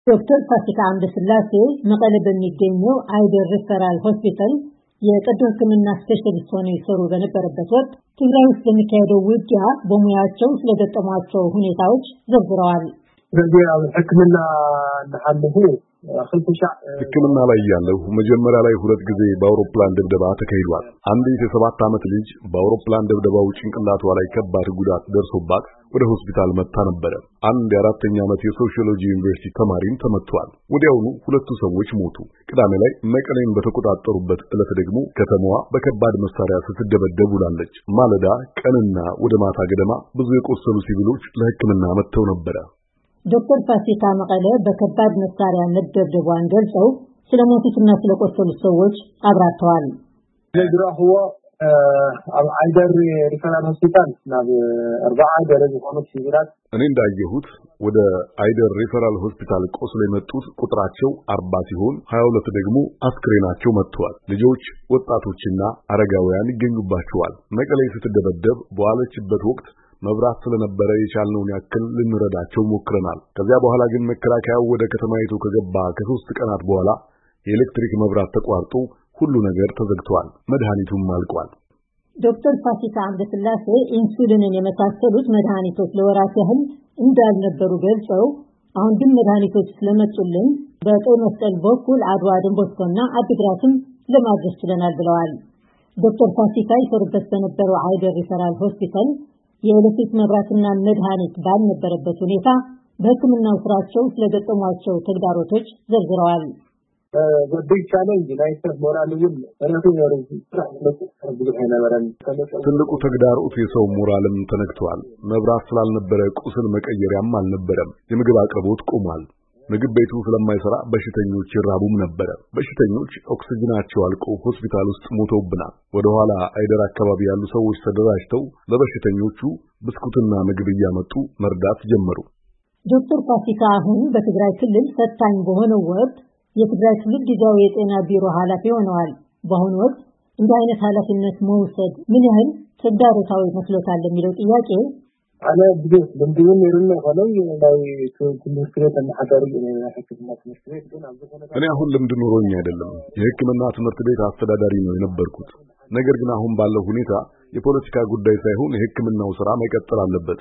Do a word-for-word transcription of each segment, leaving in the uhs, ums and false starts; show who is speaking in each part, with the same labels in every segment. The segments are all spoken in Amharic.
Speaker 1: ዶክተር ፋሲካ አምደስላሴ መቀለ በሚገኘው አይደር ሪፈራል ሆስፒታል የቀዶ ሕክምና ስፔሻሊስት ሆነው ይሰሩ በነበረበት ወቅት ትግራይ ውስጥ በሚካሄደው ውጊያ በሙያቸው ስለገጠሟቸው ሁኔታዎች ዘርዝረዋል።
Speaker 2: ሕክምና ለሐለሁ
Speaker 3: ሕክምና ላይ ያለው መጀመሪያ ላይ ሁለት ጊዜ በአውሮፕላን ድብደባ ተካሂዷል። አንዲት የሰባት ዓመት ልጅ በአውሮፕላን ድብደባው ጭንቅላቷ ላይ ከባድ ጉዳት ደርሶባት ወደ ሆስፒታል መጣ ነበር። አንድ የአራተኛ ዓመት የሶሺዮሎጂ ዩኒቨርሲቲ ተማሪም ተመቷል። ወዲያውኑ ሁለቱ ሰዎች ሞቱ። ቅዳሜ ላይ መቀሌን በተቆጣጠሩበት ዕለት ደግሞ ከተማዋ በከባድ መሳሪያ ስትደበደብ ውላለች። ማለዳ፣ ቀንና ወደ ማታ ገደማ ብዙ የቆሰሉ ሲቪሎች ለሕክምና መጥተው ነበር።
Speaker 1: ዶክተር ፋሲካ መቀለ በከባድ መሳሪያ መደብደቧን ገልጸው ስለሞቱትና ስለቆሰሉት ሰዎች አብራርተዋል።
Speaker 2: ለድራህዋ አይደር ሪፈራል ሆስፒታል ናብ አርባዓ ደረጃ ሆኖ ሲቪላት
Speaker 3: እኔ እንዳየሁት ወደ አይደር ሪፈራል ሆስፒታል ቆስለው የመጡት ቁጥራቸው አርባ ሲሆን ሀያ ሁለት ደግሞ አስክሬናቸው መጥቷል። ልጆች፣ ወጣቶችና አረጋውያን ይገኙባቸዋል። መቀሌ ስትደበደብ በዋለችበት ወቅት መብራት ስለነበረ የቻልነውን ያክል ልንረዳቸው ሞክረናል። ከዚያ በኋላ ግን መከላከያው ወደ ከተማይቱ ከገባ ከሶስት ቀናት በኋላ የኤሌክትሪክ መብራት ተቋርጦ ሁሉ ነገር ተዘግቷል። መድኃኒቱም አልቋል።
Speaker 1: ዶክተር ፋሲካ አምደስላሴ ኢንሱሊንን የመሳሰሉት መድኃኒቶች ለወራት ያህል እንዳልነበሩ ገልጸው አሁን ግን መድኃኒቶች ስለመጡልን በቀይ መስቀል በኩል አድዋ ደንቦስኮና አዲግራትም ለማድረስ ችለናል ብለዋል። ዶክተር ፋሲካ ይሰሩበት በነበረው አይደር ሪፈራል ሆስፒታል የኤሌክትሪክ መብራትና መድኃኒት ባልነበረበት ሁኔታ በሕክምናው ስራቸው ስለገጠሟቸው ተግዳሮቶች ዘርዝረዋል።
Speaker 3: ትልቁ ተግዳሮት የሰው ሞራልም ተነክቷል። መብራት ስላልነበረ ቁስል መቀየሪያም አልነበረም። የምግብ አቅርቦት ቆሟል። ምግብ ቤቱ ስለማይሰራ በሽተኞች ይራቡም ነበር። በሽተኞች ኦክሲጅናቸው አልቆ ሆስፒታል ውስጥ ሞተውብናል። ወደ ኋላ አይደር አካባቢ ያሉ ሰዎች ተደራጅተው ለበሽተኞቹ ብስኩትና ምግብ እያመጡ መርዳት ጀመሩ።
Speaker 1: ዶክተር ፋሲካ አሁን በትግራይ ክልል ፈታኝ በሆነው ወቅት የትግራይ ክልል ጊዜያዊ የጤና ቢሮ ኃላፊ ሆነዋል። በአሁኑ ወቅት እንደ አይነት ኃላፊነት መውሰድ ምን ያህል ተግዳሮታዊ መስሎታል ለሚለው ጥያቄ
Speaker 2: አለ ብዙ እንደምን ይርና ሆነው ላይ ትምህርት ቤት ተናገሩ የሕክምና ትምህርት ቤት ግን አብዛኛው
Speaker 3: እኔ አሁን ልምድ ኖሮኝ አይደለም የሕክምና ትምህርት ቤት አስተዳዳሪ ነው የነበርኩት። ነገር ግን አሁን ባለው ሁኔታ የፖለቲካ ጉዳይ ሳይሆን የሕክምናው ስራ መቀጠል አለበት።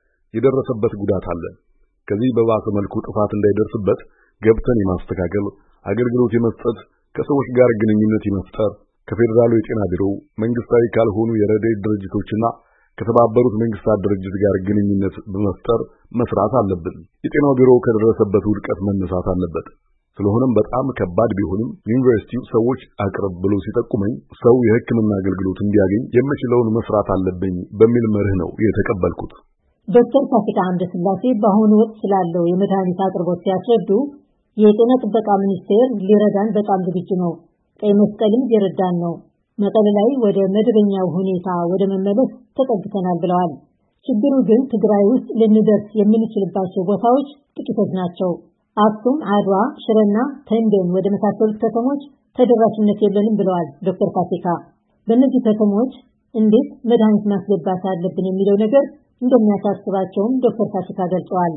Speaker 3: የደረሰበት ጉዳት አለ። ከዚህ በባሰ መልኩ ጥፋት እንዳይደርስበት ገብተን የማስተካከል አገልግሎት የመስጠት ከሰዎች ጋር ግንኙነት የመፍጠር ከፌደራሉ የጤና ቢሮ መንግስታዊ ካልሆኑ የረድኤት ድርጅቶችና ከተባበሩት መንግስታት ድርጅት ጋር ግንኙነት በመፍጠር መስራት አለብን። የጤናው ቢሮ ከደረሰበት ውድቀት መነሳት አለበት። ስለሆነም በጣም ከባድ ቢሆንም ዩኒቨርሲቲው ሰዎች አቅርብ ብሎ ሲጠቁመኝ ሰው የሕክምና አገልግሎት እንዲያገኝ የምችለውን መስራት አለብኝ በሚል መርህ ነው የተቀበልኩት።
Speaker 1: ዶክተር ፋሲካ አምደስላሴ በአሁኑ ወቅት ስላለው የመድኃኒት አቅርቦት ሲያስረዱ የጤና ጥበቃ ሚኒስቴር ሊረዳን በጣም ዝግጁ ነው፣ ቀይ መስቀልም ሊረዳን ነው፣ መቀሌ ላይ ወደ መደበኛው ሁኔታ ወደ መመለስ ተጠግተናል ብለዋል። ችግሩ ግን ትግራይ ውስጥ ልንደርስ የምንችልባቸው ቦታዎች ጥቂቶች ናቸው። አክሱም፣ አድዋ፣ ሽረና ተንቤን ወደ መሳሰሉት ከተሞች ተደራሽነት የለንም ብለዋል ዶክተር ፋሲካ። በእነዚህ ከተሞች እንዴት መድኃኒት ማስገባት አለብን የሚለው ነገር እንደሚያሳስባቸውም ዶክተር ፋሲካ ገልጸዋል።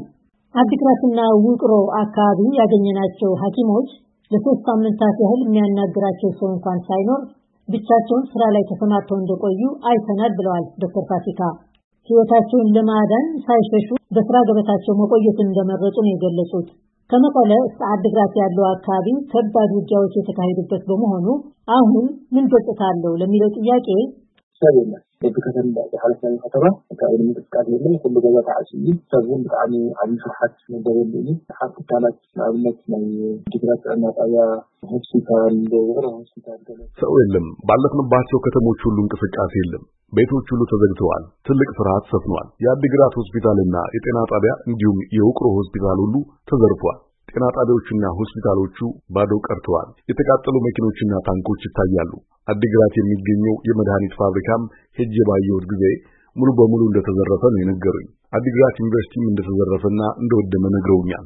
Speaker 1: አዲግራትና ውቅሮ አካባቢ ያገኘናቸው ሐኪሞች ለሶስት ሳምንታት ያህል የሚያናግራቸው ሰው እንኳን ሳይኖር ብቻቸውን ስራ ላይ ተሰማርተው እንደቆዩ አይተናል ብለዋል ዶክተር ፋሲካ። ሕይወታቸውን ለማዳን ሳይሸሹ በስራ ገበታቸው መቆየትን እንደመረጡ ነው የገለጹት። ከመቀለ እስከ አዲግራት ያለው አካባቢ ከባድ ውጊያዎች የተካሄዱበት በመሆኑ አሁን ምን ገጽታ አለው ለሚለው ጥያቄ
Speaker 2: ሰብና በከተማ በሐለፈን ከተማ አካባቢ ምትስቃት የለም ሁሉ ገዛ ታዓሲ ሰብን በጣም አሪፍ ሐት እንደበለኝ ሐስታላት አብነት ነው ዲግራት አናጣያ ሆስፒታል ደወራ ሆስፒታል
Speaker 3: ሰው የለም። ባለፍንባቸው ከተሞች ሁሉ እንቅስቃሴ የለም። ቤቶች ሁሉ ተዘግተዋል። ትልቅ ፍርሃት ሰፍኗል። የአዲግራት ሆስፒታልና የጤና ጣቢያ እንዲሁም የውቅሮ ሆስፒታል ሁሉ ተዘርፏል። ጤና ጣቢያዎችና ሆስፒታሎቹ ባዶ ቀርተዋል። የተቃጠሉ መኪኖችና ታንኮች ይታያሉ። አዲግራት የሚገኘው የመድኃኒት ፋብሪካም ሄጄ ባየሁት ጊዜ ሙሉ በሙሉ እንደተዘረፈ ነው የነገሩኝ። አዲግራት ዩኒቨርሲቲም እንደተዘረፈና እንደወደመ ነግረውኛል።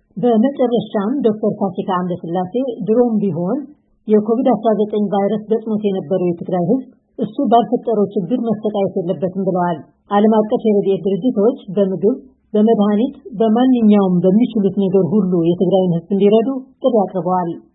Speaker 1: በመጨረሻም ዶክተር ፋሲካ አምደስላሴ ድሮም ቢሆን የኮቪድ አስራ ዘጠኝ ቫይረስ ገጥሞት የነበረው የትግራይ ሕዝብ እሱ ባልፈጠረው ችግር መሰቃየት የለበትም ብለዋል። ዓለም አቀፍ የረድኤት ድርጅቶች በምግብ በመድኃኒት በማንኛውም በሚችሉት ነገር ሁሉ የትግራይን ሕዝብ እንዲረዱ ጥሪ አቅርበዋል።